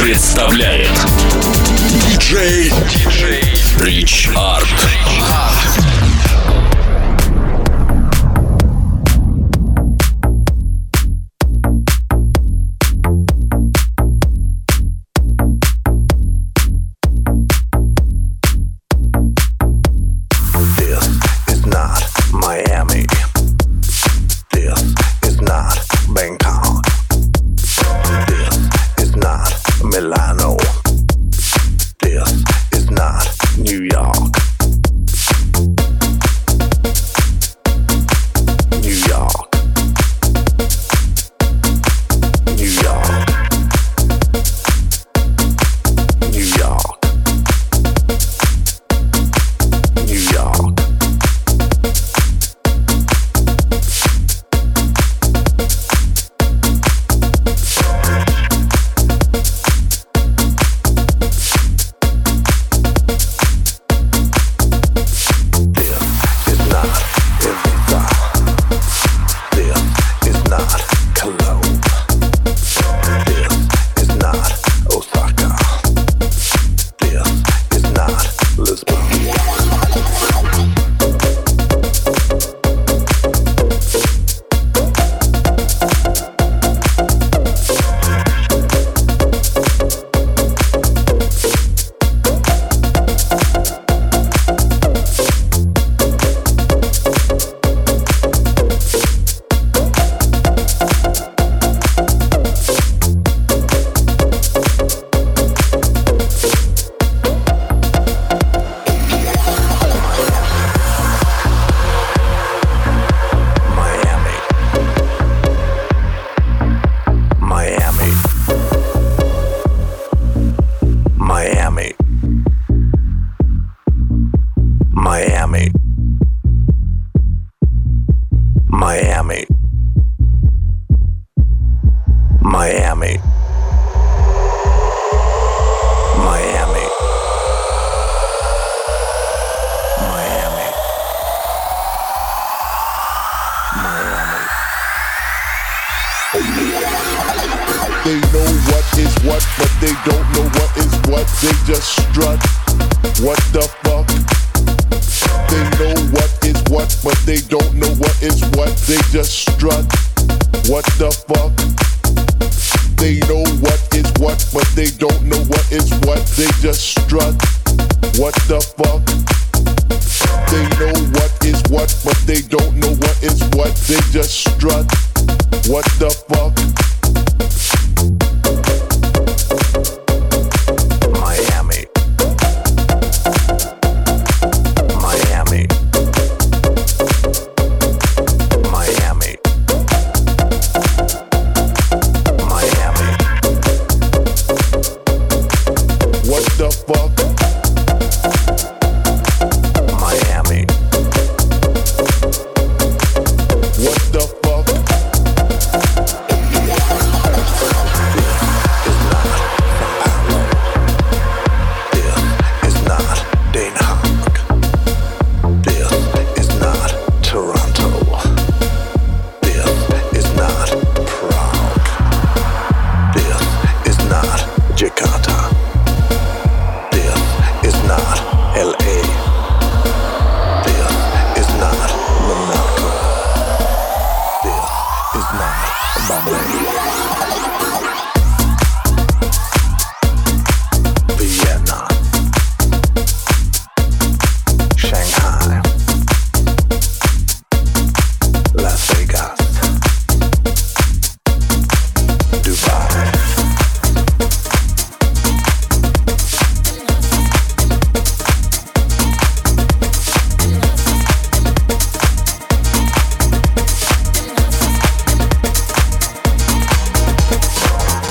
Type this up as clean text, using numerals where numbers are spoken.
представляет диджей Rich Art. Milano. This is not New York. New York. New York. New York. New York. They know what is what, but they don't know what is what. They just strut. What the fuck? They know what is what, but they don't know what is what. They just strut. What the fuck? They know what is what, but they don't know what is what. They just strut. What the fuck? They know what is what, but they don't know what is what. They just strut. What the fuck?